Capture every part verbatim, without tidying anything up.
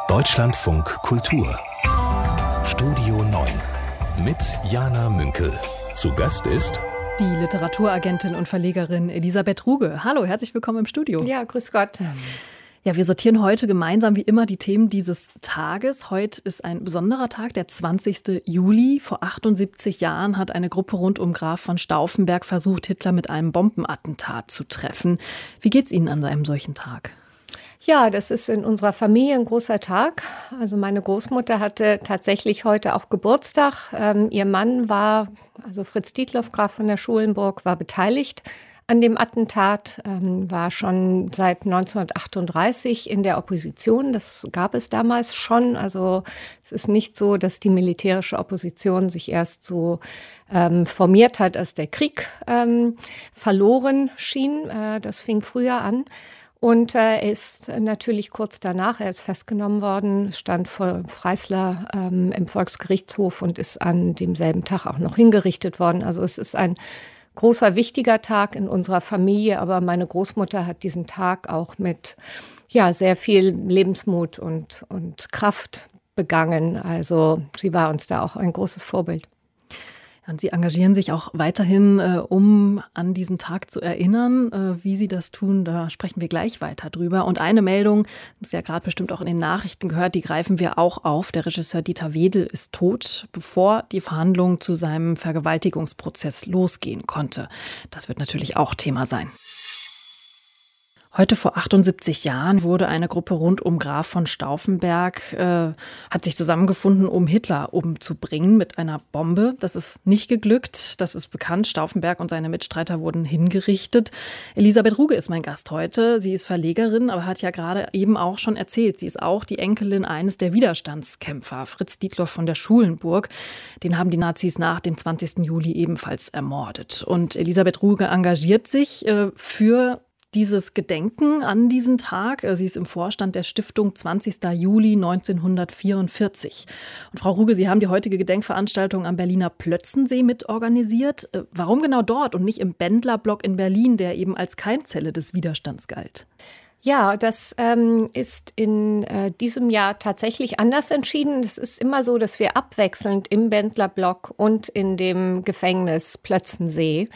Deutschlandfunk Kultur Studio neun mit Jana Münkel. Zu Gast ist die Literaturagentin und Verlegerin Elisabeth Ruge. Hallo, herzlich willkommen im Studio. Ja, grüß Gott. Ja, wir sortieren heute gemeinsam wie immer die Themen dieses Tages. Heute ist ein besonderer Tag, der zwanzigste Juli. Vor achtundsiebzig Jahren hat eine Gruppe rund um Graf von Stauffenberg versucht, Hitler mit einem Bombenattentat zu treffen. Wie geht's Ihnen an einem solchen Tag? Ja, das ist in unserer Familie ein großer Tag. Also meine Großmutter hatte tatsächlich heute auch Geburtstag. Ähm, ihr Mann war, also Fritz Dietloff, Graf von der Schulenburg, war beteiligt an dem Attentat, ähm, war schon seit neunzehnhundertachtunddreißig in der Opposition. Das gab es damals schon. Also es ist nicht so, dass die militärische Opposition sich erst so ähm, formiert hat, als der Krieg ähm, verloren schien. Äh, das fing früher an. Und äh, er ist natürlich kurz danach, er ist festgenommen worden, stand vor Freisler ähm, im Volksgerichtshof und ist an demselben Tag auch noch hingerichtet worden. Also es ist ein großer, wichtiger Tag in unserer Familie, aber meine Großmutter hat diesen Tag auch mit ja, sehr viel Lebensmut und, und Kraft begangen. Also sie war uns da auch ein großes Vorbild. Und Sie engagieren sich auch weiterhin, äh, um an diesen Tag zu erinnern. Äh, wie Sie das tun, da sprechen wir gleich weiter drüber. Und eine Meldung, das ist ja gerade bestimmt auch in den Nachrichten gehört, die greifen wir auch auf. Der Regisseur Dieter Wedel ist tot, bevor die Verhandlung zu seinem Vergewaltigungsprozess losgehen konnte. Das wird natürlich auch Thema sein. Heute vor achtundsiebzig Jahren wurde eine Gruppe rund um Graf von Stauffenberg, äh, hat sich zusammengefunden, um Hitler umzubringen mit einer Bombe. Das ist nicht geglückt, das ist bekannt. Stauffenberg und seine Mitstreiter wurden hingerichtet. Elisabeth Ruge ist mein Gast heute. Sie ist Verlegerin, aber hat ja gerade eben auch schon erzählt, sie ist auch die Enkelin eines der Widerstandskämpfer, Fritz Dietloff von der Schulenburg. Den haben die Nazis nach dem zwanzigsten Juli ebenfalls ermordet. Und Elisabeth Ruge engagiert sich äh, für dieses Gedenken an diesen Tag. Sie ist im Vorstand der Stiftung zwanzigsten Juli neunzehnhundertvierundvierzig. Und Frau Ruge, Sie haben die heutige Gedenkveranstaltung am Berliner Plötzensee mitorganisiert. Warum genau dort und nicht im Bendlerblock in Berlin, der eben als Keimzelle des Widerstands galt? Ja, das ähm, ist in äh, diesem Jahr tatsächlich anders entschieden. Es ist immer so, dass wir abwechselnd im Bendlerblock und in dem Gefängnis Plötzensee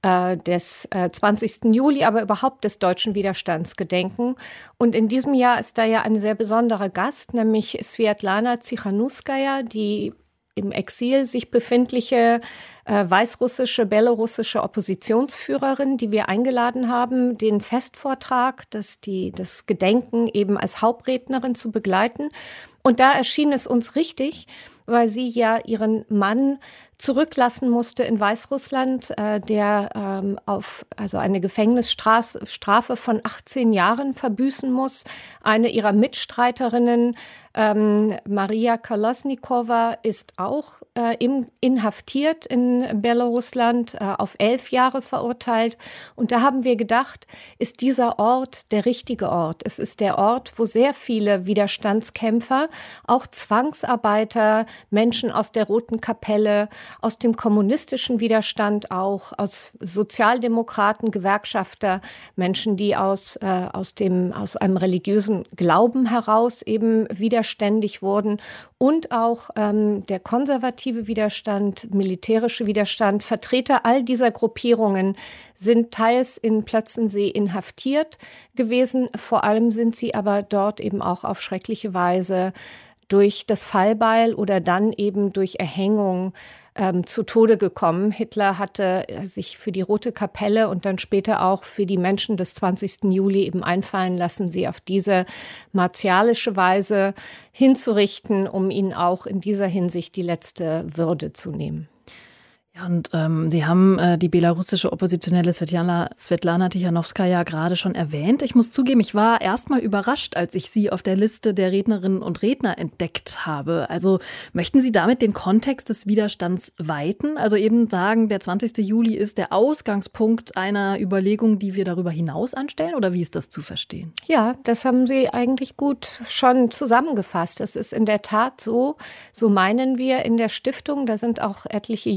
des äh, zwanzigsten Juli, aber überhaupt des deutschen Widerstands gedenken. Und in diesem Jahr ist da ja ein sehr besonderer Gast, nämlich Sviatlana Tsikhanouskaja, die im Exil sich befindliche äh, weißrussische, belarussische Oppositionsführerin, die wir eingeladen haben, den Festvortrag, das, die, das Gedenken eben als Hauptrednerin zu begleiten. Und da erschien es uns richtig, weil sie ja ihren Mann zurücklassen musste in Weißrussland, äh, der ähm, auf also eine Gefängnisstrafe von achtzehn Jahren verbüßen muss. Eine ihrer Mitstreiterinnen, ähm, Maria Kolesnikova, ist auch äh, im, inhaftiert in Belarusland, äh, auf elf Jahre verurteilt. Und da haben wir gedacht, ist dieser Ort der richtige Ort? Es ist der Ort, wo sehr viele Widerstandskämpfer, auch Zwangsarbeiter, Menschen aus der Roten Kapelle, aus dem kommunistischen Widerstand auch, aus Sozialdemokraten, Gewerkschafter, Menschen, die aus, äh, aus, dem, aus einem religiösen Glauben heraus eben widerständig wurden und auch ähm, der konservative Widerstand, militärische Widerstand. Vertreter all dieser Gruppierungen sind teils in Plötzensee inhaftiert gewesen. Vor allem sind sie aber dort eben auch auf schreckliche Weise durch das Fallbeil oder dann eben durch Erhängung ähm, zu Tode gekommen. Hitler hatte sich für die Rote Kapelle und dann später auch für die Menschen des zwanzigsten Juli eben einfallen lassen, sie auf diese martialische Weise hinzurichten, um ihnen auch in dieser Hinsicht die letzte Würde zu nehmen. Ja, und ähm, Sie haben äh, die belarussische Oppositionelle Svetlana, Svetlana Tichanowskaja gerade schon erwähnt. Ich muss zugeben, ich war erstmal überrascht, als ich sie auf der Liste der Rednerinnen und Redner entdeckt habe. Also möchten Sie damit den Kontext des Widerstands weiten? Also eben sagen, der zwanzigste Juli ist der Ausgangspunkt einer Überlegung, die wir darüber hinaus anstellen? Oder wie ist das zu verstehen? Ja, das haben Sie eigentlich gut schon zusammengefasst. Es ist in der Tat so, so meinen wir in der Stiftung, da sind auch etliche junge Menschen,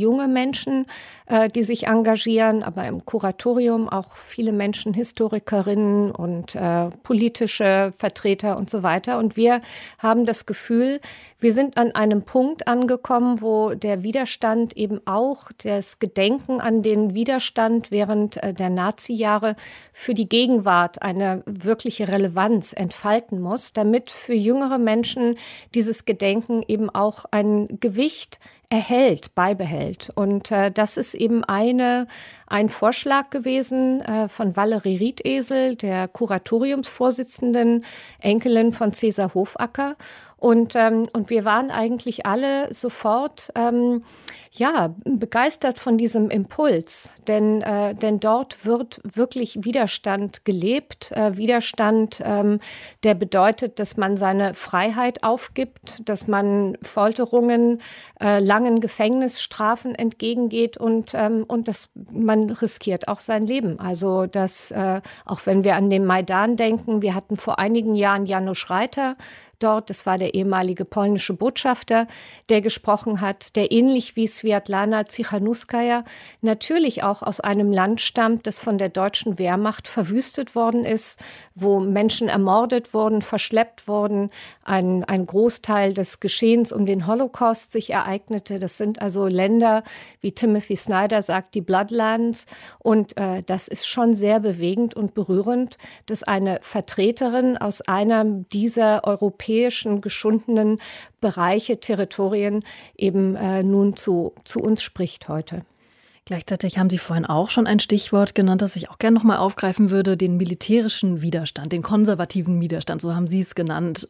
Menschen, äh, die sich engagieren, aber im Kuratorium auch viele Menschen, Historikerinnen und äh, politische Vertreter und so weiter. Und wir haben das Gefühl, wir sind an einem Punkt angekommen, wo der Widerstand eben auch das Gedenken an den Widerstand während äh, der Nazi-Jahre für die Gegenwart eine wirkliche Relevanz entfalten muss, damit für jüngere Menschen dieses Gedenken eben auch ein Gewicht erhält, beibehält. Und äh, das ist eben eine, ein Vorschlag gewesen äh, von Valerie Riedesel, der Kuratoriumsvorsitzenden, Enkelin von Cäsar Hofacker. Und, ähm, und wir waren eigentlich alle sofort ähm, ja, begeistert von diesem Impuls, denn, äh, denn dort wird wirklich Widerstand gelebt. Äh, Widerstand, ähm, der bedeutet, dass man seine Freiheit aufgibt, dass man Folterungen, äh, langen Gefängnisstrafen entgegengeht und, ähm, und dass man riskiert auch sein Leben. Also dass, äh, auch wenn wir an den Maidan denken, wir hatten vor einigen Jahren Janusz Reiter dort, das war der ehemalige polnische Botschafter, der gesprochen hat, der ähnlich wie Swiatlana Tsikhanouskaja natürlich auch aus einem Land stammt, das von der deutschen Wehrmacht verwüstet worden ist, wo Menschen ermordet wurden, verschleppt wurden, ein, ein Großteil des Geschehens um den Holocaust sich ereignete. Das sind also Länder, wie Timothy Snyder sagt, die Bloodlands. Und äh, das ist schon sehr bewegend und berührend, dass eine Vertreterin aus einem dieser europäischen geschundenen Bereiche, Territorien eben äh, nun zu, zu uns spricht heute. Gleichzeitig haben Sie vorhin auch schon ein Stichwort genannt, das ich auch gerne noch mal aufgreifen würde, den militärischen Widerstand, den konservativen Widerstand, so haben Sie es genannt.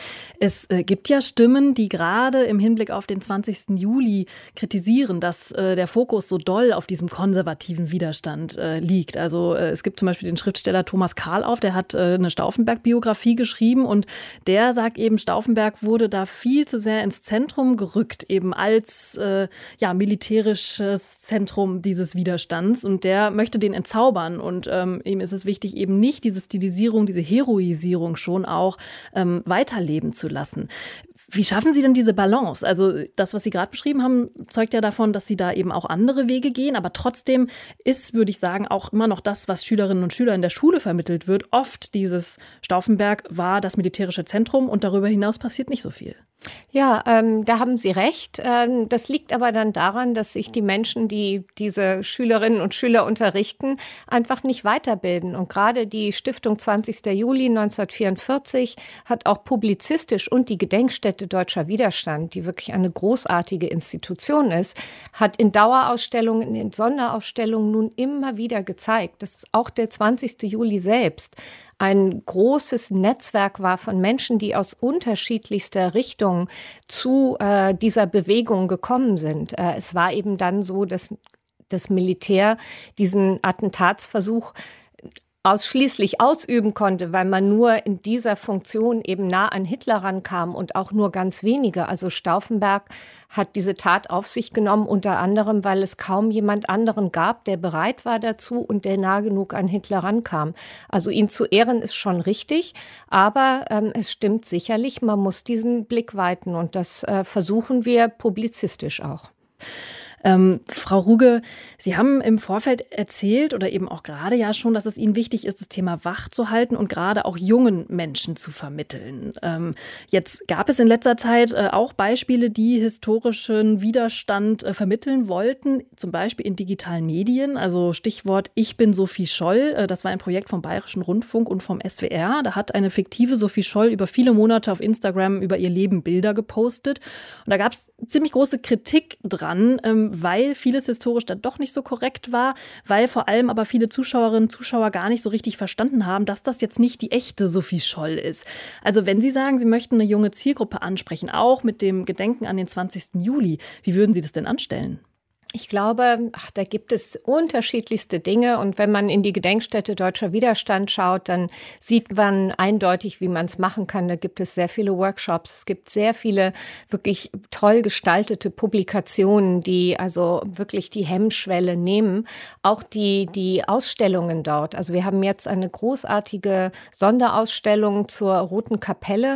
Es gibt ja Stimmen, die gerade im Hinblick auf den zwanzigsten Juli kritisieren, dass der Fokus so doll auf diesem konservativen Widerstand liegt. Also es gibt zum Beispiel den Schriftsteller Thomas Karloff, der hat eine Stauffenberg-Biografie geschrieben und der sagt eben, Stauffenberg wurde da viel zu sehr ins Zentrum gerückt, eben als ja, militärisches Zentrum dieses Widerstands und der möchte den entzaubern und ähm, ihm ist es wichtig, eben nicht diese Stilisierung, diese Heroisierung schon auch ähm, weiterleben zu lassen. Wie schaffen Sie denn diese Balance? Also das, was Sie gerade beschrieben haben, zeugt ja davon, dass Sie da eben auch andere Wege gehen, aber trotzdem ist, würde ich sagen, auch immer noch das, was Schülerinnen und Schüler in der Schule vermittelt wird, oft dieses Stauffenberg war das militärische Zentrum und darüber hinaus passiert nicht so viel. Ja, ähm, da haben Sie recht. Ähm, das liegt aber dann daran, dass sich die Menschen, die diese Schülerinnen und Schüler unterrichten, einfach nicht weiterbilden. Und gerade die Stiftung zwanzigsten Juli neunzehnhundertvierundvierzig hat auch publizistisch und die Gedenkstätte Deutscher Widerstand, die wirklich eine großartige Institution ist, hat in Dauerausstellungen, in Sonderausstellungen nun immer wieder gezeigt, dass auch der zwanzigsten Juli selbst ein großes Netzwerk war von Menschen, die aus unterschiedlichster Richtung zu äh, dieser Bewegung gekommen sind. Äh, es war eben dann so, dass das Militär diesen Attentatsversuch ausschließlich ausüben konnte, weil man nur in dieser Funktion eben nah an Hitler rankam und auch nur ganz wenige. Also Stauffenberg hat diese Tat auf sich genommen, unter anderem, weil es kaum jemand anderen gab, der bereit war dazu und der nah genug an Hitler rankam. Also ihn zu ehren ist schon richtig, aber ähm, es stimmt sicherlich, man muss diesen Blick weiten und das äh, versuchen wir publizistisch auch. Ähm, Frau Ruge, Sie haben im Vorfeld erzählt oder eben auch gerade ja schon, dass es Ihnen wichtig ist, das Thema wach zu halten und gerade auch jungen Menschen zu vermitteln. Ähm, jetzt gab es in letzter Zeit äh, auch Beispiele, die historischen Widerstand äh, vermitteln wollten, zum Beispiel in digitalen Medien. Also Stichwort Ich bin Sophie Scholl. Äh, das war ein Projekt vom Bayerischen Rundfunk und vom S W R. Da hat eine fiktive Sophie Scholl über viele Monate auf Instagram über ihr Leben Bilder gepostet. Und da gab es ziemlich große Kritik dran, ähm, weil vieles historisch dann doch nicht so korrekt war, weil vor allem aber viele Zuschauerinnen und Zuschauer gar nicht so richtig verstanden haben, dass das jetzt nicht die echte Sophie Scholl ist. Also wenn Sie sagen, Sie möchten eine junge Zielgruppe ansprechen, auch mit dem Gedenken an den zwanzigsten Juli, wie würden Sie das denn anstellen? Ich glaube, ach, da gibt es unterschiedlichste Dinge. Und wenn man in die Gedenkstätte Deutscher Widerstand schaut, dann sieht man eindeutig, wie man es machen kann. Da gibt es sehr viele Workshops. Es gibt sehr viele wirklich toll gestaltete Publikationen, die also wirklich die Hemmschwelle nehmen. Auch die, die Ausstellungen dort. Also wir haben jetzt eine großartige Sonderausstellung zur Roten Kapelle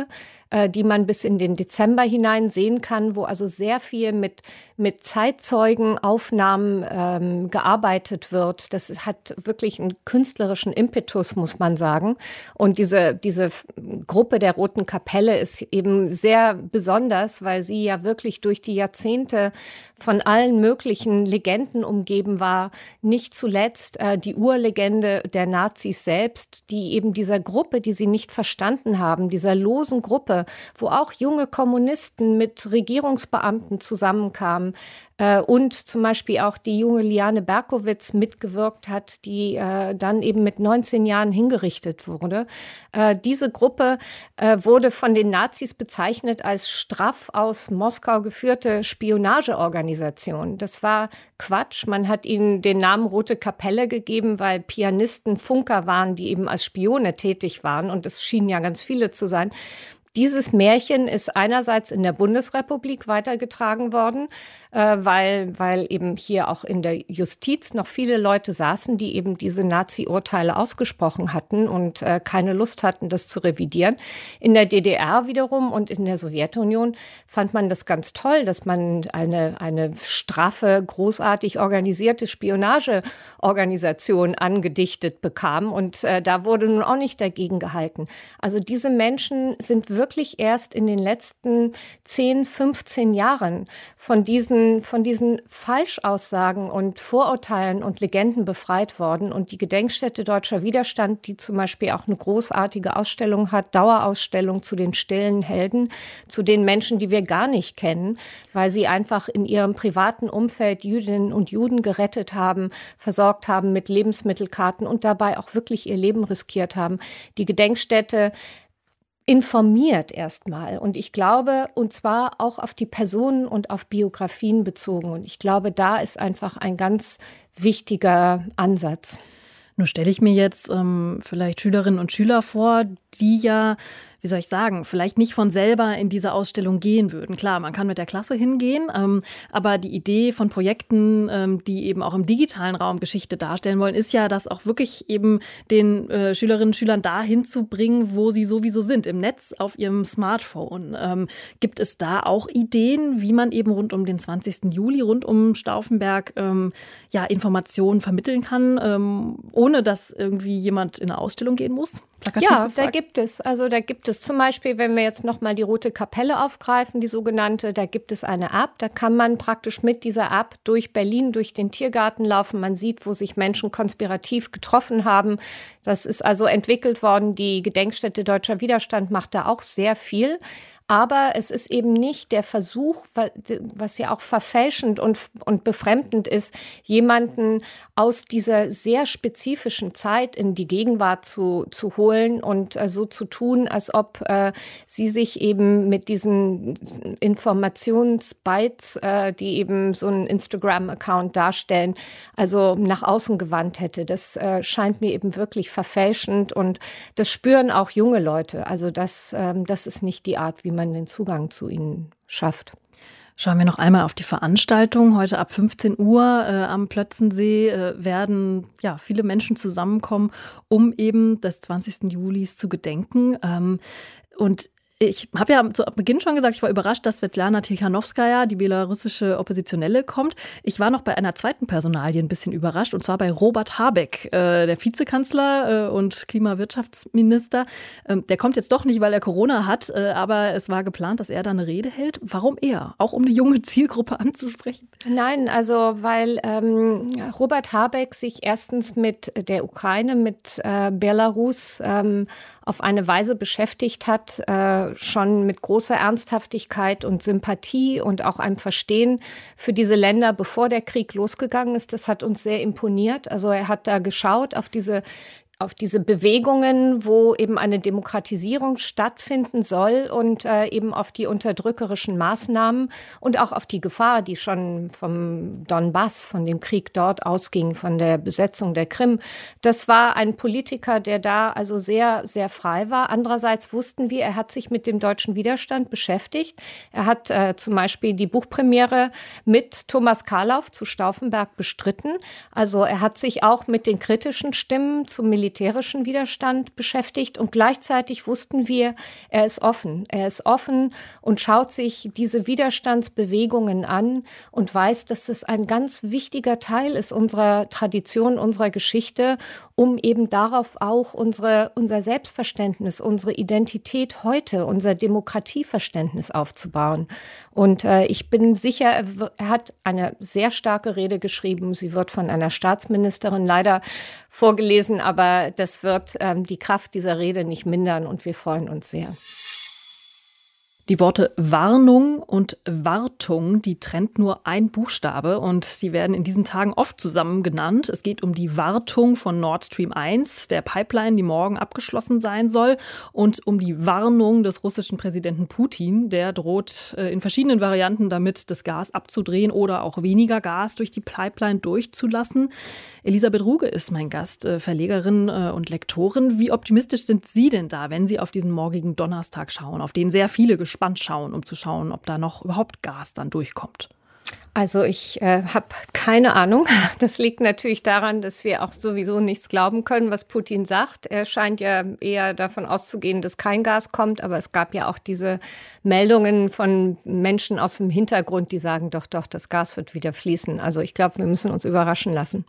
äh, die man bis in den Dezember hinein sehen kann, wo also sehr viel mit, mit Zeitzeugenaufnahmen ähm, gearbeitet wird. Das hat wirklich einen künstlerischen Impetus, muss man sagen. Und diese, diese Gruppe der Roten Kapelle ist eben sehr besonders, weil sie ja wirklich durch die Jahrzehnte von allen möglichen Legenden umgeben war. Nicht zuletzt äh, die Urlegende der Nazis selbst, die eben dieser Gruppe, die sie nicht verstanden haben, dieser losen Gruppe, wo auch junge Kommunisten mit Regierungsbeamten zusammenkamen, äh, und zum Beispiel auch die junge Liane Berkowitz mitgewirkt hat, die äh, dann eben mit neunzehn Jahren hingerichtet wurde. Äh, diese Gruppe äh, wurde von den Nazis bezeichnet als straff aus Moskau geführte Spionageorganisation. Das war Quatsch. Man hat ihnen den Namen Rote Kapelle gegeben, weil Pianisten Funker waren, die eben als Spione tätig waren. Und es schienen ja ganz viele zu sein. Dieses Märchen ist einerseits in der Bundesrepublik weitergetragen worden, äh, weil, weil eben hier auch in der Justiz noch viele Leute saßen, die eben diese Nazi-Urteile ausgesprochen hatten und äh, keine Lust hatten, das zu revidieren. In der D D R wiederum und in der Sowjetunion fand man das ganz toll, dass man eine, eine straffe, großartig organisierte Spionageorganisation angedichtet bekam. Und äh, da wurde nun auch nicht dagegen gehalten. Also diese Menschen sind wirklich erst in den letzten zehn, fünfzehn Jahren von diesen, von diesen Falschaussagen und Vorurteilen und Legenden befreit worden. Und die Gedenkstätte Deutscher Widerstand, die zum Beispiel auch eine großartige Ausstellung hat, Dauerausstellung zu den stillen Helden, zu den Menschen, die wir gar nicht kennen, weil sie einfach in ihrem privaten Umfeld Jüdinnen und Juden gerettet haben, versorgt haben mit Lebensmittelkarten und dabei auch wirklich ihr Leben riskiert haben. Die Gedenkstätte informiert erstmal. Und ich glaube, und zwar auch auf die Personen und auf Biografien bezogen. Und ich glaube, da ist einfach ein ganz wichtiger Ansatz. Nur stelle ich mir jetzt ähm, vielleicht Schülerinnen und Schüler vor, die ja, wie soll ich sagen, vielleicht nicht von selber in diese Ausstellung gehen würden. Klar, man kann mit der Klasse hingehen, ähm, aber die Idee von Projekten, ähm, die eben auch im digitalen Raum Geschichte darstellen wollen, ist ja, das auch wirklich eben den äh, Schülerinnen und Schülern dahin zu bringen, wo sie sowieso sind, im Netz, auf ihrem Smartphone. Ähm, gibt es da auch Ideen, wie man eben rund um den zwanzigsten Juli, rund um Stauffenberg, ähm, ja, Informationen vermitteln kann, ähm, ohne dass irgendwie jemand in eine Ausstellung gehen muss? Plakativ ja, gefragt. Da gibt es. Also da gibt es zum Beispiel, wenn wir jetzt nochmal die Rote Kapelle aufgreifen, die sogenannte, da gibt es eine App. Da kann man praktisch mit dieser App durch Berlin, durch den Tiergarten laufen. Man sieht, wo sich Menschen konspirativ getroffen haben. Das ist also entwickelt worden. Die Gedenkstätte Deutscher Widerstand macht da auch sehr viel. Aber es ist eben nicht der Versuch, was ja auch verfälschend und, und befremdend ist, jemanden aus dieser sehr spezifischen Zeit in die Gegenwart zu, zu holen und äh, so zu tun, als ob äh, sie sich eben mit diesen Informationsbytes, äh, die eben so einen Instagram-Account darstellen, also nach außen gewandt hätte. Das äh, scheint mir eben wirklich verfälschend und das spüren auch junge Leute. Also das, äh, das ist nicht die Art, wie man den Zugang zu ihnen schafft. Schauen wir noch einmal auf die Veranstaltung. Heute ab fünfzehn Uhr äh, am Plötzensee äh, werden ja viele Menschen zusammenkommen, um eben des zwanzigsten Julis zu gedenken. Ähm, und ich habe ja zu Beginn schon gesagt, ich war überrascht, dass Svetlana Tikhanovskaja, die belarussische Oppositionelle, kommt. Ich war noch bei einer zweiten Personalie ein bisschen überrascht, und zwar bei Robert Habeck, äh, der Vizekanzler äh, und Klimawirtschaftsminister. Ähm, der kommt jetzt doch nicht, weil er Corona hat, äh, aber es war geplant, dass er da eine Rede hält. Warum er? Auch um eine junge Zielgruppe anzusprechen? Nein, also weil ähm, Robert Habeck sich erstens mit der Ukraine, mit äh, Belarus ähm, auf eine Weise beschäftigt hat, äh, schon mit großer Ernsthaftigkeit und Sympathie und auch einem Verstehen für diese Länder, bevor der Krieg losgegangen ist. Das hat uns sehr imponiert. Also er hat da geschaut auf diese auf diese Bewegungen, wo eben eine Demokratisierung stattfinden soll und äh, eben auf die unterdrückerischen Maßnahmen und auch auf die Gefahr, die schon vom Donbass, von dem Krieg dort ausging, von der Besetzung der Krim. Das war ein Politiker, der da also sehr, sehr frei war. Andererseits wussten wir, er hat sich mit dem deutschen Widerstand beschäftigt. Er hat äh, zum Beispiel die Buchpremiere mit Thomas Karloff zu Stauffenberg bestritten. Also er hat sich auch mit den kritischen Stimmen zum Militär militärischen Widerstand beschäftigt und gleichzeitig wussten wir, er ist offen. Er ist offen und schaut sich diese Widerstandsbewegungen an und weiß, dass es ein ganz wichtiger Teil ist unserer Tradition, unserer Geschichte, um eben darauf auch unsere, unser Selbstverständnis, unsere Identität heute, unser Demokratieverständnis aufzubauen. Und äh, ich bin sicher, er, w- er hat eine sehr starke Rede geschrieben. Sie wird von einer Staatsministerin leider vorgelesen, aber das wird ähm, die Kraft dieser Rede nicht mindern und wir freuen uns sehr. Die Worte Warnung und Wartung, die trennt nur ein Buchstabe und die werden in diesen Tagen oft zusammen genannt. Es geht um die Wartung von Nord Stream eins, der Pipeline, die morgen abgeschlossen sein soll, und um die Warnung des russischen Präsidenten Putin. Der droht äh, in verschiedenen Varianten damit, das Gas abzudrehen oder auch weniger Gas durch die Pipeline durchzulassen. Elisabeth Ruge ist mein Gast, äh, Verlegerin äh, und Lektorin. Wie optimistisch sind Sie denn da, wenn Sie auf diesen morgigen Donnerstag schauen, auf den sehr viele gespannt schauen, um zu schauen, ob da noch überhaupt Gas dann durchkommt? Also ich äh, habe keine Ahnung. Das liegt natürlich daran, dass wir auch sowieso nichts glauben können, was Putin sagt. Er scheint ja eher davon auszugehen, dass kein Gas kommt. Aber es gab ja auch diese Meldungen von Menschen aus dem Hintergrund, die sagen, doch, doch, das Gas wird wieder fließen. Also ich glaube, wir müssen uns überraschen lassen.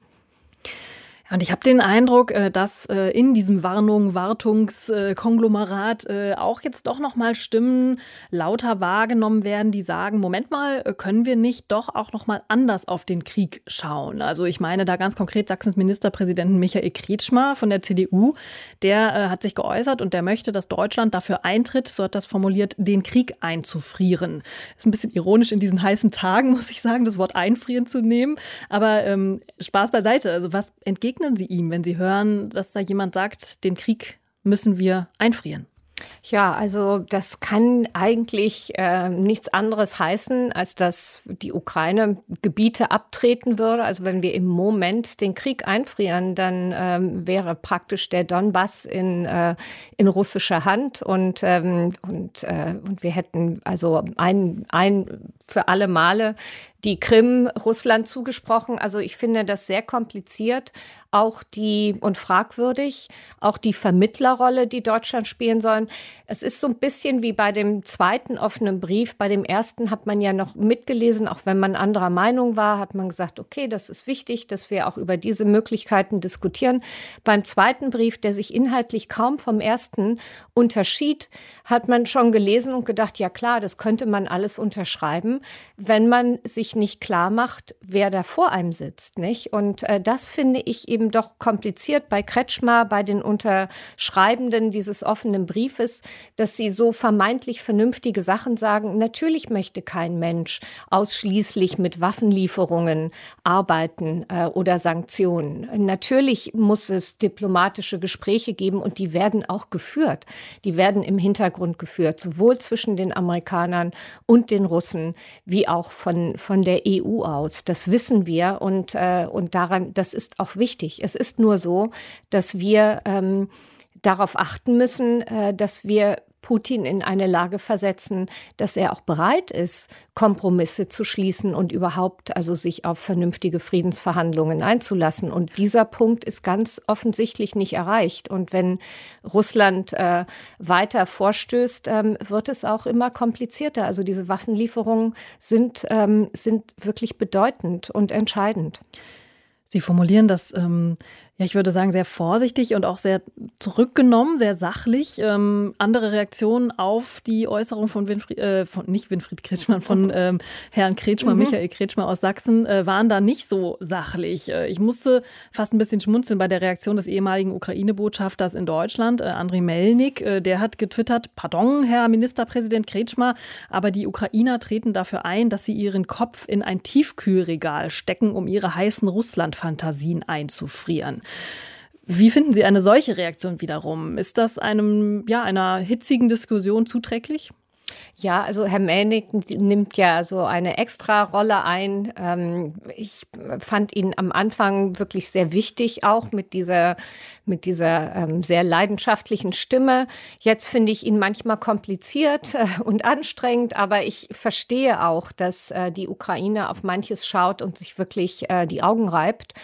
Und ich habe den Eindruck, dass in diesem Warnung, Wartungskonglomerat auch jetzt doch noch mal Stimmen lauter wahrgenommen werden, die sagen, Moment mal, können wir nicht doch auch noch mal anders auf den Krieg schauen? Also ich meine da ganz konkret Sachsens Ministerpräsidenten Michael Kretschmer von der C D U. Der hat sich geäußert und der möchte, dass Deutschland dafür eintritt, so hat das formuliert, den Krieg einzufrieren. Ist ein bisschen ironisch in diesen heißen Tagen, muss ich sagen, das Wort einfrieren zu nehmen. Aber ähm, Spaß beiseite. Also was entgegnet Sie ihm, wenn Sie hören, dass da jemand sagt, den Krieg müssen wir einfrieren? Ja, also das kann eigentlich äh, nichts anderes heißen, als dass die Ukraine Gebiete abtreten würde. Also wenn wir im Moment den Krieg einfrieren, dann ähm, wäre praktisch der Donbass in, äh, in russischer Hand und, ähm, und, äh, und wir hätten also ein, ein für alle Male die Krim Russland zugesprochen. Also ich finde das sehr kompliziert, auch die und fragwürdig, auch die Vermittlerrolle, die Deutschland spielen soll. Es ist so ein bisschen wie bei dem zweiten offenen Brief. Bei dem ersten hat man ja noch mitgelesen, auch wenn man anderer Meinung war, hat man gesagt, okay, das ist wichtig, dass wir auch über diese Möglichkeiten diskutieren. Beim zweiten Brief, der sich inhaltlich kaum vom ersten unterschied, hat man schon gelesen und gedacht, ja klar, das könnte man alles unterschreiben, wenn man sich nicht klar macht, wer da vor einem sitzt, nicht? Und äh, das finde ich eben doch kompliziert bei Kretschmer, bei den Unterschreibenden dieses offenen Briefes, dass sie so vermeintlich vernünftige Sachen sagen. Natürlich möchte kein Mensch ausschließlich mit Waffenlieferungen arbeiten äh, oder Sanktionen. Natürlich muss es diplomatische Gespräche geben und die werden auch geführt. Die werden im Hintergrund geführt, sowohl zwischen den Amerikanern und den Russen, wie auch von, von der E U aus. Das wissen wir und, äh, und daran, das ist auch wichtig. Es ist nur so, dass wir ähm, darauf achten müssen, äh, dass wir Putin in eine Lage versetzen, dass er auch bereit ist, Kompromisse zu schließen und überhaupt also sich auf vernünftige Friedensverhandlungen einzulassen. Und dieser Punkt ist ganz offensichtlich nicht erreicht. Und wenn Russland äh, weiter vorstößt, ähm, wird es auch immer komplizierter. Also diese Waffenlieferungen sind, ähm, sind wirklich bedeutend und entscheidend. Sie formulieren das, ähm, ja, ich würde sagen, sehr vorsichtig und auch sehr zurückgenommen, sehr sachlich. Ähm, andere Reaktionen auf die Äußerung von Winfried, äh, von, nicht Winfried Kretschmann, von ähm, Herrn Kretschmer, mhm. Michael Kretschmer aus Sachsen, äh, waren da nicht so sachlich. Äh, ich musste fast ein bisschen schmunzeln bei der Reaktion des ehemaligen Ukraine-Botschafters in Deutschland, äh, Andriy Melnik. Äh, der hat getwittert, pardon, Herr Ministerpräsident Kretschmer, aber die Ukrainer treten dafür ein, dass sie ihren Kopf in ein Tiefkühlregal stecken, um ihre heißen Russland-Fantasien einzufrieren. Wie finden Sie eine solche Reaktion wiederum? Ist das einem, ja, einer hitzigen Diskussion zuträglich? Ja, also Herr Melnik nimmt ja so eine Extra-Rolle ein. Ich fand ihn am Anfang wirklich sehr wichtig, auch mit dieser, mit dieser sehr leidenschaftlichen Stimme. Jetzt finde ich ihn manchmal kompliziert und anstrengend, aber ich verstehe auch, dass die Ukraine auf manches schaut und sich wirklich die Augen reibt.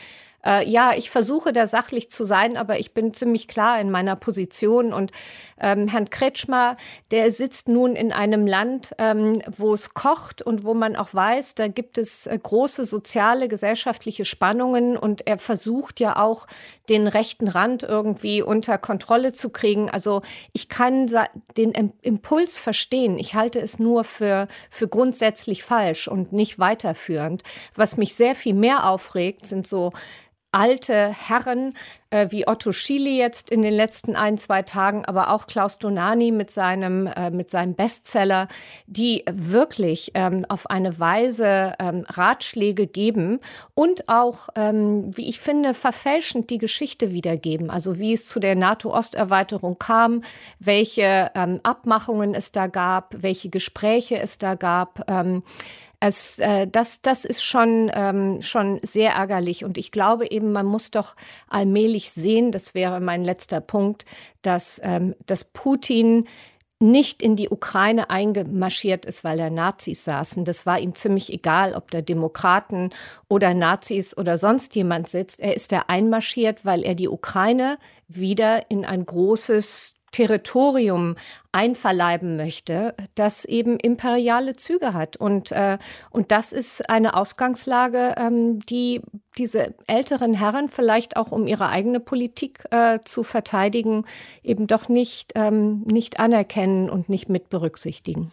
Äh, ja, ich versuche da sachlich zu sein, aber ich bin ziemlich klar in meiner Position. Und ähm, Herrn Kretschmer, der sitzt nun in einem Land, ähm, wo es kocht und wo man auch weiß, da gibt es äh, große soziale, gesellschaftliche Spannungen. Und er versucht ja auch, den rechten Rand irgendwie unter Kontrolle zu kriegen. Also ich kann den Impuls verstehen. Ich halte es nur für, für grundsätzlich falsch und nicht weiterführend. Was mich sehr viel mehr aufregt, sind so alte Herren äh, wie Otto Schiele jetzt in den letzten ein, zwei Tagen, aber auch Klaus Donani mit seinem, äh, mit seinem Bestseller, die wirklich ähm, auf eine Weise ähm, Ratschläge geben und auch, ähm, wie ich finde, verfälschend die Geschichte wiedergeben. Also wie es zu der NATO-Osterweiterung kam, welche ähm, Abmachungen es da gab, welche Gespräche es da gab. Ähm, Es, äh, das, das ist schon, ähm, schon sehr ärgerlich. Und ich glaube eben, man muss doch allmählich sehen, das wäre mein letzter Punkt, dass, ähm, dass Putin nicht in die Ukraine eingemarschiert ist, weil da Nazis saßen. Das war ihm ziemlich egal, ob da Demokraten oder Nazis oder sonst jemand sitzt. Er ist da einmarschiert, weil er die Ukraine wieder in ein großes Territorium einverleiben möchte, das eben imperiale Züge hat. Und, äh, und das ist eine Ausgangslage, ähm, die diese älteren Herren vielleicht auch, um ihre eigene Politik äh, zu verteidigen, eben doch nicht, ähm, nicht anerkennen und nicht mit berücksichtigen.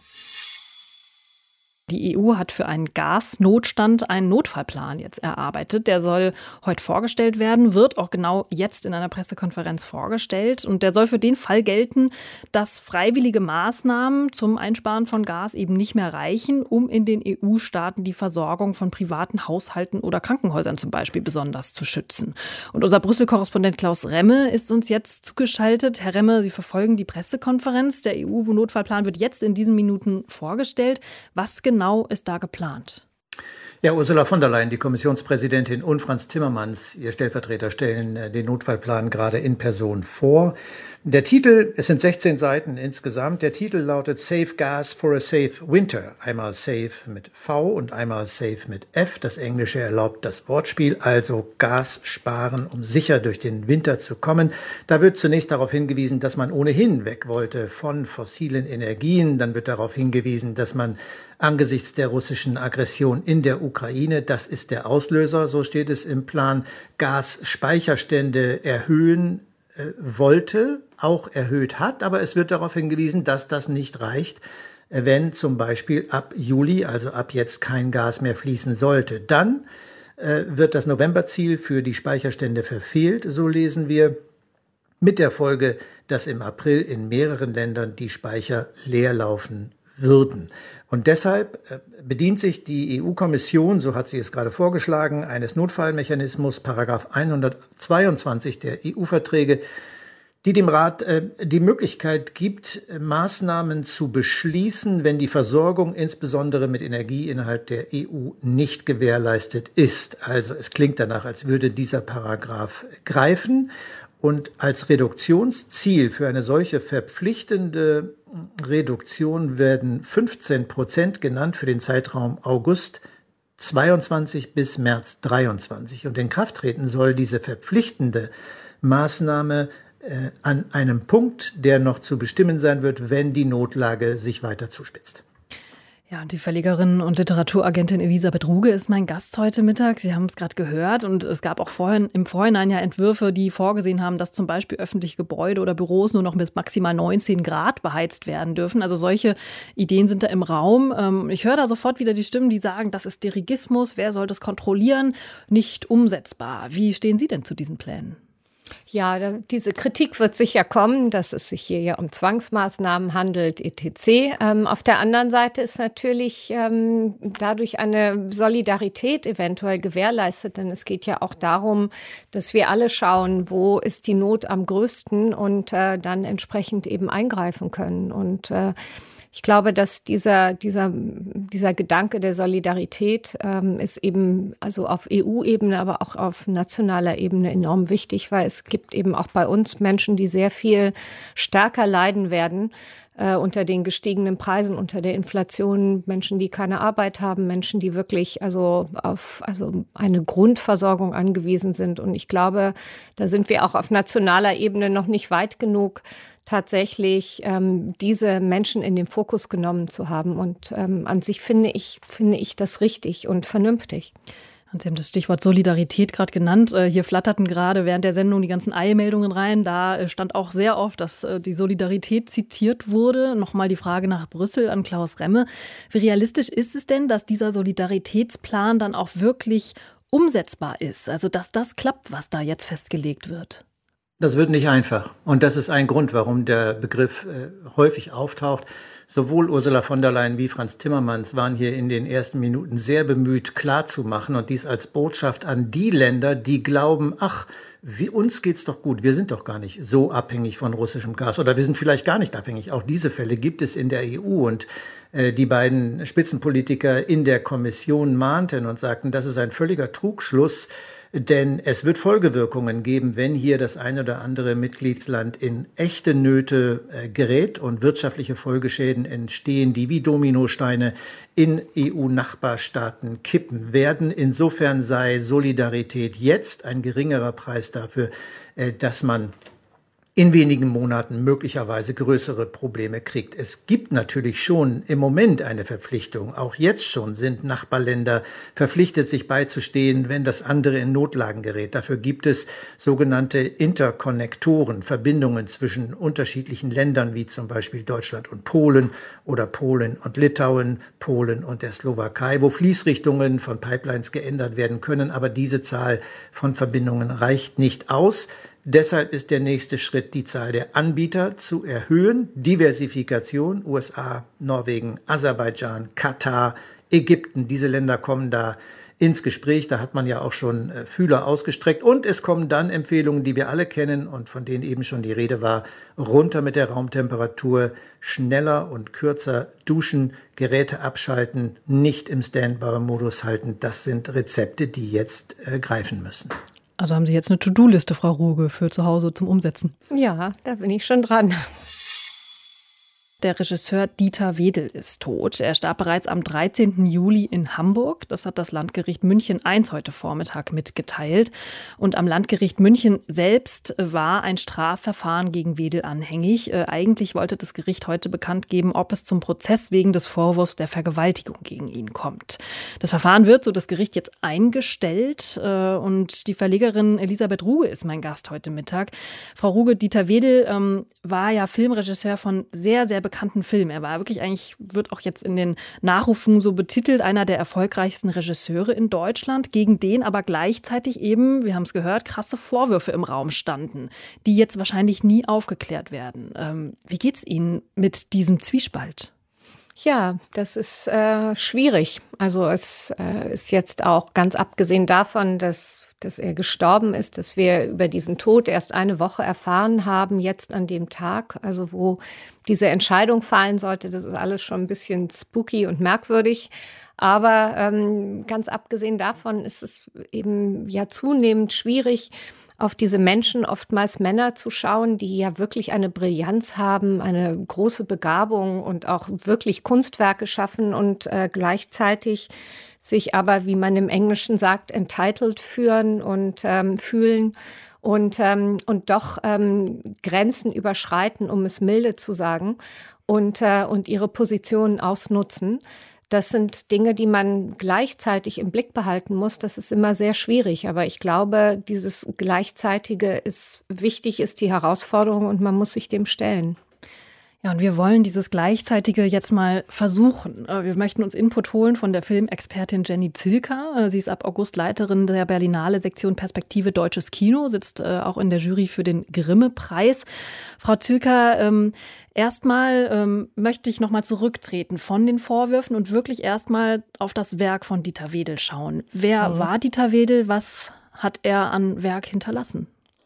Die E U hat für einen Gasnotstand einen Notfallplan jetzt erarbeitet. Der soll heute vorgestellt werden, wird auch genau jetzt in einer Pressekonferenz vorgestellt. Und der soll für den Fall gelten, dass freiwillige Maßnahmen zum Einsparen von Gas eben nicht mehr reichen, um in den E U-Staaten die Versorgung von privaten Haushalten oder Krankenhäusern zum Beispiel besonders zu schützen. Und unser Brüssel-Korrespondent Klaus Remme ist uns jetzt zugeschaltet. Herr Remme, Sie verfolgen die Pressekonferenz. Der E U-Notfallplan wird jetzt in diesen Minuten vorgestellt. Was genau Genau ist da geplant? Ja, Ursula von der Leyen, die Kommissionspräsidentin, und Franz Timmermans, ihr Stellvertreter, stellen den Notfallplan gerade in Person vor. Der Titel, es sind sechzehn Seiten insgesamt, der Titel lautet Save Gas for a Safe Winter. Einmal Save mit V und einmal Save mit F. Das Englische erlaubt das Wortspiel, also Gas sparen, um sicher durch den Winter zu kommen. Da wird zunächst darauf hingewiesen, dass man ohnehin weg wollte von fossilen Energien. Dann wird darauf hingewiesen, dass man angesichts der russischen Aggression in der Ukraine, das ist der Auslöser, so steht es im Plan, Gasspeicherstände erhöhen äh, wollte, auch erhöht hat. Aber es wird darauf hingewiesen, dass das nicht reicht, äh, wenn zum Beispiel ab Juli, also ab jetzt, kein Gas mehr fließen sollte. Dann äh, wird das Novemberziel für die Speicherstände verfehlt, so lesen wir, mit der Folge, dass im April in mehreren Ländern die Speicher leer laufen würden. Und deshalb bedient sich die E U-Kommission, so hat sie es gerade vorgeschlagen, eines Notfallmechanismus, Paragraph hundertzweiundzwanzig der E U-Verträge, die dem Rat äh, die Möglichkeit gibt, Maßnahmen zu beschließen, wenn die Versorgung insbesondere mit Energie innerhalb der E U nicht gewährleistet ist. Also es klingt danach, als würde dieser Paragraph greifen. Und als Reduktionsziel für eine solche verpflichtende Reduktion werden fünfzehn Prozent genannt für den Zeitraum August zweiundzwanzig bis März dreiundzwanzig. Und in Kraft treten soll diese verpflichtende Maßnahme äh, an einem Punkt, der noch zu bestimmen sein wird, wenn die Notlage sich weiter zuspitzt. Ja, und die Verlegerin und Literaturagentin Elisabeth Ruge ist mein Gast heute Mittag. Sie haben es gerade gehört, und es gab auch vorhin, im Vorhinein ja Entwürfe, die vorgesehen haben, dass zum Beispiel öffentliche Gebäude oder Büros nur noch bis maximal neunzehn Grad beheizt werden dürfen. Also solche Ideen sind da im Raum. Ich höre da sofort wieder die Stimmen, die sagen, das ist Dirigismus, wer soll das kontrollieren, nicht umsetzbar. Wie stehen Sie denn zu diesen Plänen? Ja, diese Kritik wird sicher kommen, dass es sich hier ja um Zwangsmaßnahmen handelt, et cetera. Ähm, auf der anderen Seite ist natürlich ähm, dadurch eine Solidarität eventuell gewährleistet, denn es geht ja auch darum, dass wir alle schauen, wo ist die Not am größten, und äh, dann entsprechend eben eingreifen können. Und äh, ich glaube, dass dieser, dieser, dieser Gedanke der Solidarität ähm, ist eben also auf E U-Ebene, aber auch auf nationaler Ebene enorm wichtig, weil es gibt eben auch bei uns Menschen, die sehr viel stärker leiden werden, äh, unter den gestiegenen Preisen, unter der Inflation, Menschen, die keine Arbeit haben, Menschen, die wirklich also auf also eine Grundversorgung angewiesen sind. Und ich glaube, da sind wir auch auf nationaler Ebene noch nicht weit genug, tatsächlich ähm, diese Menschen in den Fokus genommen zu haben. Und ähm, an sich finde ich, finde ich das richtig und vernünftig. Und Sie haben das Stichwort Solidarität gerade genannt. Hier flatterten gerade während der Sendung die ganzen Eilmeldungen rein. Da stand auch sehr oft, dass die Solidarität zitiert wurde. Nochmal die Frage nach Brüssel an Klaus Remme. Wie realistisch ist es denn, dass dieser Solidaritätsplan dann auch wirklich umsetzbar ist? Also dass das klappt, was da jetzt festgelegt wird? Das wird nicht einfach. Und das ist ein Grund, warum der Begriff äh, häufig auftaucht. Sowohl Ursula von der Leyen wie Frans Timmermans waren hier in den ersten Minuten sehr bemüht, klarzumachen und dies als Botschaft an die Länder, die glauben, ach, wie, uns geht's doch gut, wir sind doch gar nicht so abhängig von russischem Gas oder wir sind vielleicht gar nicht abhängig. Auch diese Fälle gibt es in der E U und äh, die beiden Spitzenpolitiker in der Kommission mahnten und sagten, das ist ein völliger Trugschluss. Denn es wird Folgewirkungen geben, wenn hier das ein oder andere Mitgliedsland in echte Nöte äh, gerät und wirtschaftliche Folgeschäden entstehen, die wie Dominosteine in E U-Nachbarstaaten kippen werden. Insofern sei Solidarität jetzt ein geringerer Preis dafür, äh, dass man in wenigen Monaten möglicherweise größere Probleme kriegt. Es gibt natürlich schon im Moment eine Verpflichtung. Auch jetzt schon sind Nachbarländer verpflichtet, sich beizustehen, wenn das andere in Notlagen gerät. Dafür gibt es sogenannte Interkonnektoren, Verbindungen zwischen unterschiedlichen Ländern, wie zum Beispiel Deutschland und Polen oder Polen und Litauen, Polen und der Slowakei, wo Fließrichtungen von Pipelines geändert werden können. Aber diese Zahl von Verbindungen reicht nicht aus. Deshalb ist der nächste Schritt, die Zahl der Anbieter zu erhöhen. Diversifikation, U S A, Norwegen, Aserbaidschan, Katar, Ägypten. Diese Länder kommen da ins Gespräch. Da hat man ja auch schon äh, Fühler ausgestreckt. Und es kommen dann Empfehlungen, die wir alle kennen und von denen eben schon die Rede war. Runter mit der Raumtemperatur, schneller und kürzer duschen, Geräte abschalten, nicht im Standby-Modus halten. Das sind Rezepte, die jetzt äh, greifen müssen. Also haben Sie jetzt eine To-Do-Liste, Frau Ruge, für zu Hause zum Umsetzen? Ja, da bin ich schon dran. Der Regisseur Dieter Wedel ist tot. Er starb bereits am dreizehnten Juli in Hamburg. Das hat das Landgericht München eins heute Vormittag mitgeteilt. Und am Landgericht München selbst war ein Strafverfahren gegen Wedel anhängig. Äh, eigentlich wollte das Gericht heute bekannt geben, ob es zum Prozess wegen des Vorwurfs der Vergewaltigung gegen ihn kommt. Das Verfahren wird, so das Gericht, jetzt eingestellt. Äh, und die Verlegerin Elisabeth Ruge ist mein Gast heute Mittag. Frau Ruge, Dieter Wedel ähm, war ja Filmregisseur von sehr, sehr bekannten bekannten Film. Er war wirklich eigentlich, wird auch jetzt in den Nachrufen so betitelt, einer der erfolgreichsten Regisseure in Deutschland, gegen den aber gleichzeitig eben, wir haben es gehört, krasse Vorwürfe im Raum standen, die jetzt wahrscheinlich nie aufgeklärt werden. Ähm, wie geht's Ihnen mit diesem Zwiespalt? Ja, das ist äh, schwierig. Also es äh, ist jetzt auch ganz abgesehen davon, dass dass er gestorben ist, dass wir über diesen Tod erst eine Woche erfahren haben, jetzt an dem Tag, also wo diese Entscheidung fallen sollte. Das ist alles schon ein bisschen spooky und merkwürdig. Aber ähm, ganz abgesehen davon ist es eben ja zunehmend schwierig, auf diese Menschen, oftmals Männer, zu schauen, die ja wirklich eine Brillanz haben, eine große Begabung und auch wirklich Kunstwerke schaffen und äh, gleichzeitig sich aber, wie man im Englischen sagt, entitled fühlen und ähm, fühlen und, ähm, und doch ähm, Grenzen überschreiten, um es milde zu sagen, und, äh, und ihre Positionen ausnutzen. Das sind Dinge, die man gleichzeitig im Blick behalten muss. Das ist immer sehr schwierig. Aber ich glaube, dieses Gleichzeitige ist wichtig, ist die Herausforderung und man muss sich dem stellen. Ja, und wir wollen dieses Gleichzeitige jetzt mal versuchen. Wir möchten uns Input holen von der Filmexpertin Jenny Zilka. Sie ist ab August Leiterin der Berlinale Sektion Perspektive Deutsches Kino, sitzt auch in der Jury für den Grimme-Preis. Frau Zilka, ähm, erstmal ähm, möchte ich nochmal zurücktreten von den Vorwürfen und wirklich erstmal auf das Werk von Dieter Wedel schauen. Wer mhm. war Dieter Wedel? Was hat er an Werk hinterlassen?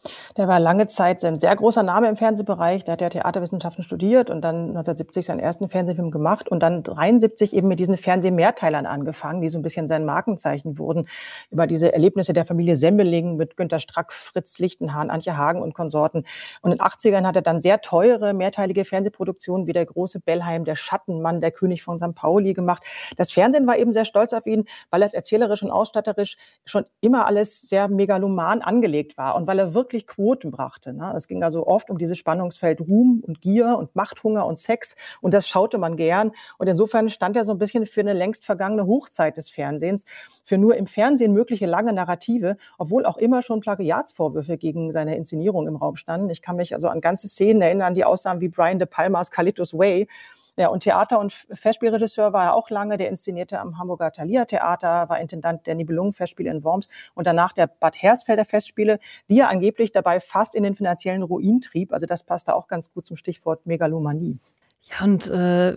Der war lange Zeit ein sehr großer Name im Fernsehbereich. Der hat ja Theaterwissenschaften studiert und dann neunzehnhundertsiebzig seinen ersten Fernsehfilm gemacht und dann dreiundsiebzig eben mit diesen Fernsehmehrteilern angefangen, die so ein bisschen sein Markenzeichen wurden. Über diese Erlebnisse der Familie Semmeling mit Günter Strack, Fritz Lichtenhahn, Antje Hagen und Konsorten. Und in den achtzigern hat er dann sehr teure, mehrteilige Fernsehproduktionen wie Der große Bellheim, Der Schattenmann, Der König von Sankt Pauli gemacht. Das Fernsehen war eben sehr stolz auf ihn, weil er es erzählerisch und ausstatterisch schon immer alles sehr megaloman angelegt war und weil er wirklich Quoten brachte. Ne? Es ging also oft um dieses Spannungsfeld Ruhm und Gier und Machthunger und Sex und das schaute man gern. Und insofern stand er so ein bisschen für eine längst vergangene Hochzeit des Fernsehens, für nur im Fernsehen mögliche lange Narrative, obwohl auch immer schon Plagiatsvorwürfe gegen seine Inszenierung im Raum standen. Ich kann mich also an ganze Szenen erinnern, die aussahen wie Brian De Palmas Carlitos Way. Ja, und Theater- und Festspielregisseur war er auch lange. Der inszenierte am Hamburger Thalia-Theater, war Intendant der Nibelungen-Festspiele in Worms und danach der Bad Hersfelder Festspiele, die er angeblich dabei fast in den finanziellen Ruin trieb. Also das passte auch ganz gut zum Stichwort Megalomanie. Ja, und äh,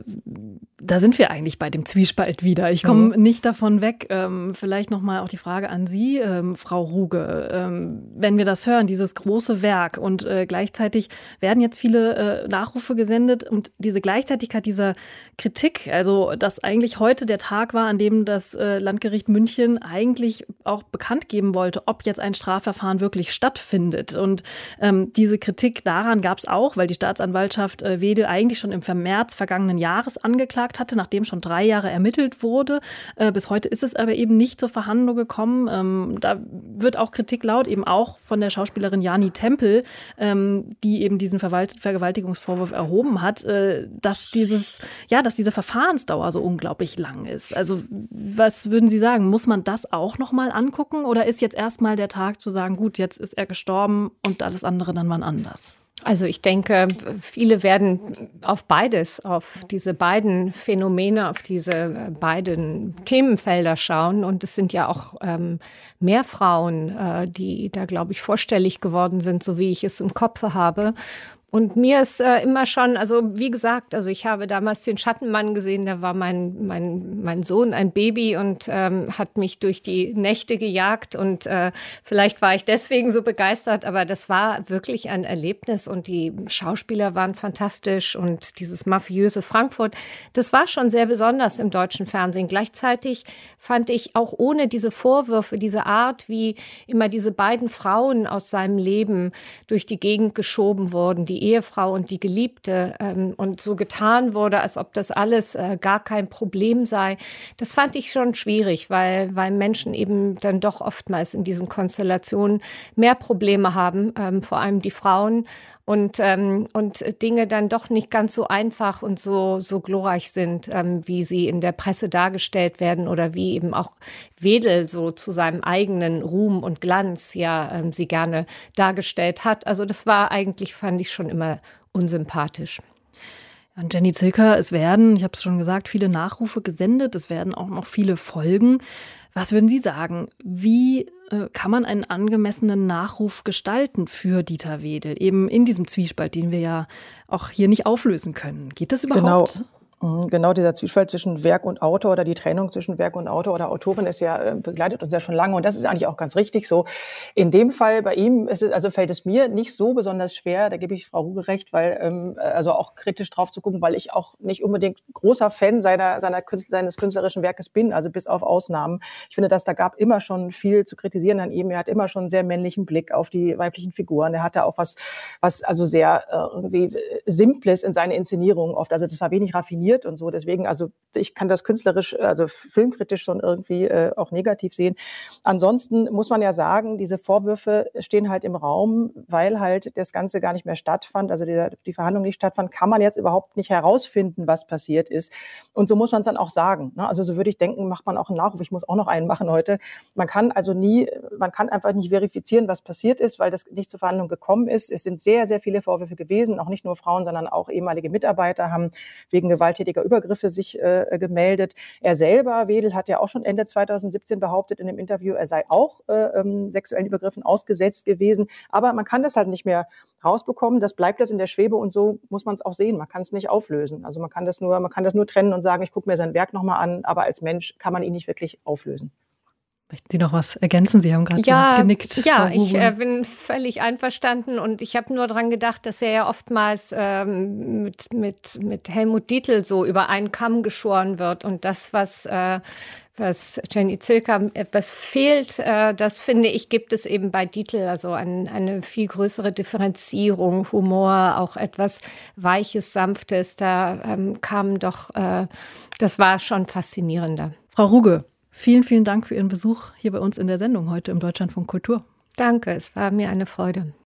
da sind wir eigentlich bei dem Zwiespalt wieder. Ich komme mhm. nicht davon weg. Ähm, vielleicht nochmal auch die Frage an Sie, ähm, Frau Ruge. Ähm, wenn wir das hören, dieses große Werk und äh, gleichzeitig werden jetzt viele äh, Nachrufe gesendet und diese Gleichzeitigkeit dieser Kritik, also dass eigentlich heute der Tag war, an dem das äh, Landgericht München eigentlich auch bekannt geben wollte, ob jetzt ein Strafverfahren wirklich stattfindet. Und ähm, diese Kritik daran gab es auch, weil die Staatsanwaltschaft äh, Wedel eigentlich schon im März vergangenen Jahres angeklagt hatte, nachdem schon drei Jahre ermittelt wurde. Äh, bis heute ist es aber eben nicht zur Verhandlung gekommen. Ähm, da wird auch Kritik laut, eben auch von der Schauspielerin Jani Tempel, ähm, die eben diesen Verwalt- Vergewaltigungsvorwurf erhoben hat, äh, dass dieses, ja, dass diese Verfahrensdauer so unglaublich lang ist. Also was würden Sie sagen? Muss man das auch noch mal angucken oder ist jetzt erstmal der Tag zu sagen, gut, jetzt ist er gestorben und alles andere dann wann anders? Also ich denke, viele werden auf beides, auf diese beiden Phänomene, auf diese beiden Themenfelder schauen. Und es sind ja auch ähm, mehr Frauen, äh, die da, glaube ich, vorstellig geworden sind, so wie ich es im Kopf habe. Und mir ist äh, immer schon, also wie gesagt, also ich habe damals den Schattenmann gesehen, da war mein mein mein Sohn ein Baby und ähm, hat mich durch die Nächte gejagt und äh, vielleicht war ich deswegen so begeistert, aber das war wirklich ein Erlebnis und die Schauspieler waren fantastisch und dieses mafiöse Frankfurt, das war schon sehr besonders im deutschen Fernsehen. Gleichzeitig fand ich auch ohne diese Vorwürfe, diese Art, wie immer diese beiden Frauen aus seinem Leben durch die Gegend geschoben wurden, die Ehefrau und die Geliebte ähm, und so getan wurde, als ob das alles äh, gar kein Problem sei. Das fand ich schon schwierig, weil, weil Menschen eben dann doch oftmals in diesen Konstellationen mehr Probleme haben, ähm, vor allem die Frauen. Und, ähm, und Dinge dann doch nicht ganz so einfach und so, so glorreich sind, ähm, wie sie in der Presse dargestellt werden oder wie eben auch Wedel so zu seinem eigenen Ruhm und Glanz ja ähm, sie gerne dargestellt hat. Also das war eigentlich, fand ich schon immer unsympathisch. Und Jenny Zilker, es werden, ich habe es schon gesagt, viele Nachrufe gesendet, es werden auch noch viele Folgen. Was würden Sie sagen, wie äh, kann man einen angemessenen Nachruf gestalten für Dieter Wedel, eben in diesem Zwiespalt, den wir ja auch hier nicht auflösen können? Geht das überhaupt? Genau. Genau, dieser Zwiespalt zwischen Werk und Autor oder die Trennung zwischen Werk und Autor oder Autorin ist ja, begleitet uns ja schon lange und das ist eigentlich auch ganz richtig so. In dem Fall bei ihm ist es, also fällt es mir nicht so besonders schwer, da gebe ich Frau Ruge recht, weil, ähm, also auch kritisch drauf zu gucken, weil ich auch nicht unbedingt großer Fan seiner, seiner Künstler, seines künstlerischen Werkes bin, also bis auf Ausnahmen. Ich finde, dass da gab immer schon viel zu kritisieren an ihm. Er hat immer schon einen sehr männlichen Blick auf die weiblichen Figuren. Er hatte auch was, was also sehr äh, irgendwie Simples in seine Inszenierung oft. Also das war wenig raffiniert und so. Deswegen, also ich kann das künstlerisch, also filmkritisch schon irgendwie äh, auch negativ sehen. Ansonsten muss man ja sagen, diese Vorwürfe stehen halt im Raum, weil halt das Ganze gar nicht mehr stattfand, also die, die Verhandlung nicht stattfand, kann man jetzt überhaupt nicht herausfinden, was passiert ist. Und so muss man es dann auch sagen. Ne? Also so würde ich denken, macht man auch einen Nachruf. Ich muss auch noch einen machen heute. Man kann also nie, man kann einfach nicht verifizieren, was passiert ist, weil das nicht zur Verhandlung gekommen ist. Es sind sehr, sehr viele Vorwürfe gewesen, auch nicht nur Frauen, sondern auch ehemalige Mitarbeiter haben wegen gewalttätiger Übergriffe sich äh, gemeldet. Er selber, Wedel, hat ja auch schon Ende zweitausendsiebzehn behauptet in dem Interview, er sei auch äh, ähm, sexuellen Übergriffen ausgesetzt gewesen. Aber man kann das halt nicht mehr rausbekommen. Das bleibt jetzt in der Schwebe und so muss man es auch sehen. Man kann es nicht auflösen. Also man kann das nur, man kann das nur trennen und sagen, ich gucke mir sein Werk nochmal an, aber als Mensch kann man ihn nicht wirklich auflösen. Möchten Sie noch was ergänzen? Sie haben gerade ja, so genickt. Ja, ich äh, bin völlig einverstanden und ich habe nur daran gedacht, dass er ja oftmals ähm, mit, mit, mit Helmut Dietl so über einen Kamm geschoren wird und das, was, äh, was Jenny Zilka etwas fehlt, äh, das finde ich, gibt es eben bei Dietl, also ein, eine viel größere Differenzierung, Humor, auch etwas Weiches, Sanftes, da ähm, kam doch, äh, das war schon faszinierender. Frau Ruge, vielen, vielen Dank für Ihren Besuch hier bei uns in der Sendung heute im Deutschlandfunk Kultur. Danke, es war mir eine Freude.